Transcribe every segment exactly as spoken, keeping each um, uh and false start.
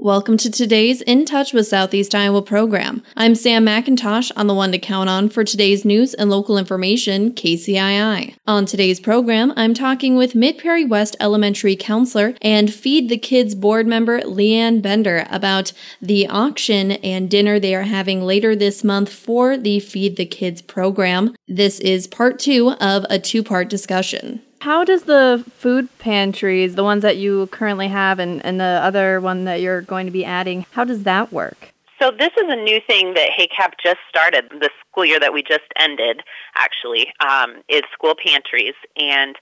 Welcome to today's In Touch with Southeast Iowa program. I'm Sam McIntosh on the one to count on for today's news and local information, K C I I. On today's program, I'm talking with Mid-Prairie West Elementary counselor and Feed the Kids board member Leanne Bender about the auction and dinner they are having later this month for the Feed the Kids program. This is part two of a two-part discussion. How does the food pantries, the ones that you currently have and, and the other one that you're going to be adding, how does that work? So this is a new thing that HACAP just started, the school year that we just ended, actually, um, is school pantries. And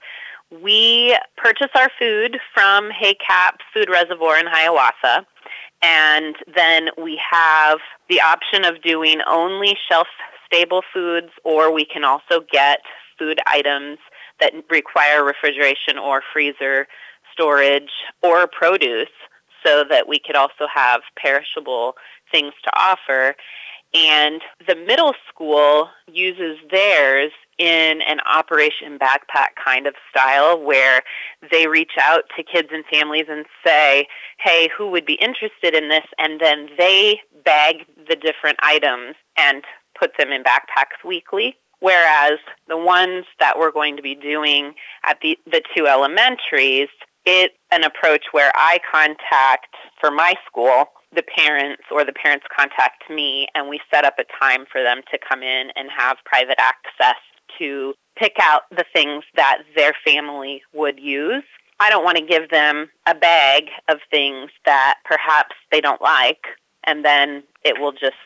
we purchase our food from HACAP Food Reservoir in Hiawatha. And then we have the option of doing only shelf-stable foods, or we can also get food items that require refrigeration or freezer storage or produce, so that we could also have perishable things to offer. And the middle school uses theirs in an Operation Backpack kind of style, where they reach out to kids and families and say, hey, who would be interested in this? And then they bag the different items and put them in backpacks weekly. Whereas the ones that we're going to be doing at the, the two elementaries, it's an approach where I contact, for my school, the parents, or the parents contact me, and we set up a time for them to come in and have private access to pick out the things that their family would use. I don't want to give them a bag of things that perhaps they don't like, and then it will just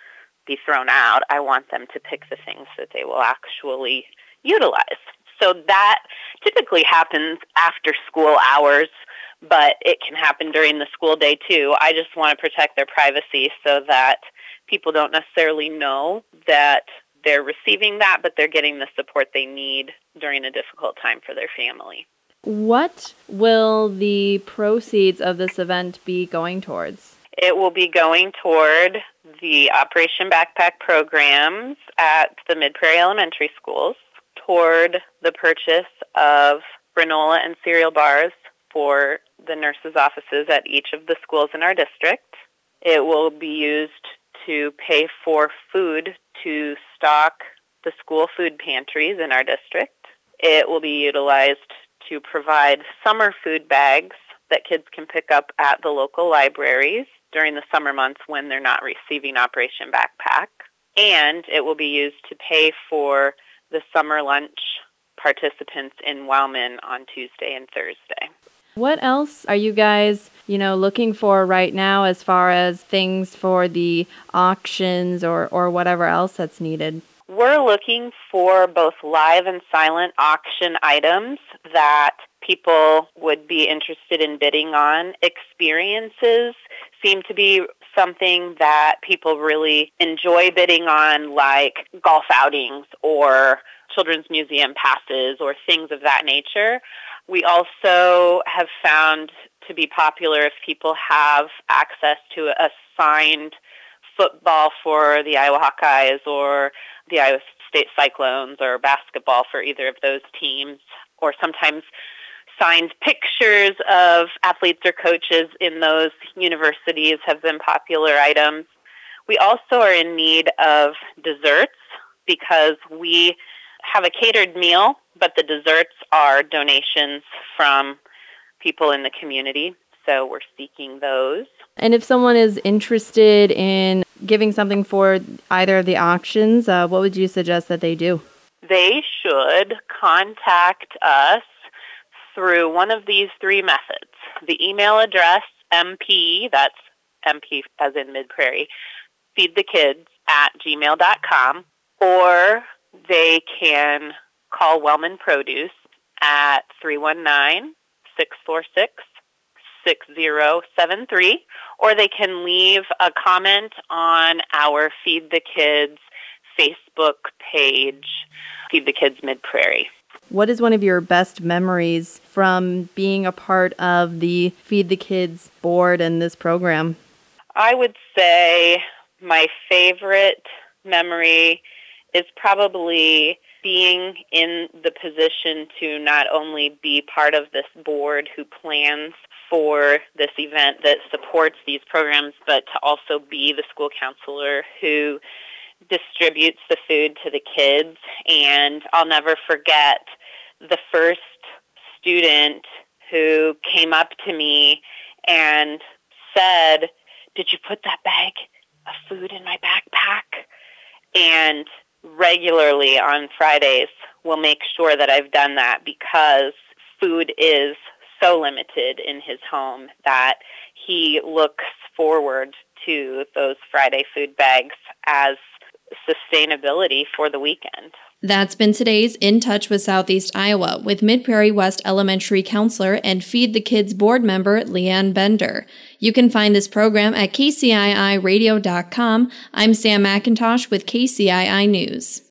be thrown out. I want them to pick the things that they will actually utilize. So that typically happens after school hours, but it can happen during the school day too. I just want to protect their privacy so that people don't necessarily know that they're receiving that, but they're getting the support they need during a difficult time for their family. What will the proceeds of this event be going towards? It will be going toward the Operation Backpack programs at the Mid-Prairie Elementary Schools, toward the purchase of granola and cereal bars for the nurses' offices at each of the schools in our district. It will be used to pay for food to stock the school food pantries in our district. It will be utilized to provide summer food bags that kids can pick up at the local libraries during the summer months when they're not receiving Operation Backpack. And it will be used to pay for the summer lunch participants in Wellman on Tuesday and Thursday. What else are you guys, you know, looking for right now as far as things for the auctions or, or whatever else that's needed? We're looking for both live and silent auction items that people would be interested in bidding on. Experiences seem to be something that people really enjoy bidding on, like golf outings or children's museum passes or things of that nature. We also have found to be popular if people have access to a signed football for the Iowa Hawkeyes or the Iowa State Cyclones, or basketball for either of those teams, or sometimes signed pictures of athletes or coaches in those universities have been popular items. We also are in need of desserts because we have a catered meal, but the desserts are donations from people in the community, so we're seeking those. And if someone is interested in giving something for either of the auctions, uh, what would you suggest that they do? They should contact us through one of these three methods. The email address, M P, that's M P as in Mid-Prairie, feedthekids at gmail dot com, or they can call Wellman Produce at three one nine, six four six, six zero seven three, or they can leave a comment on our Feed the Kids Facebook page, Feed the Kids Mid-Prairie. What is one of your best memories from being a part of the Feed the Kids board and this program? I would say my favorite memory is probably being in the position to not only be part of this board who plans for this event that supports these programs, but to also be the school counselor who distributes the food to the kids. And I'll never forget the first student who came up to me and said, "Did you put that bag of food in my backpack?" And regularly on Fridays, we'll make sure that I've done that because food is so limited in his home that he looks forward to those Friday food bags as sustainability for the weekend. That's been today's In Touch with Southeast Iowa with Mid-Prairie West Elementary Counselor and Feed the Kids board member Leanne Bender. You can find this program at K C I I radio dot com. I'm Sam McIntosh with K C I I News.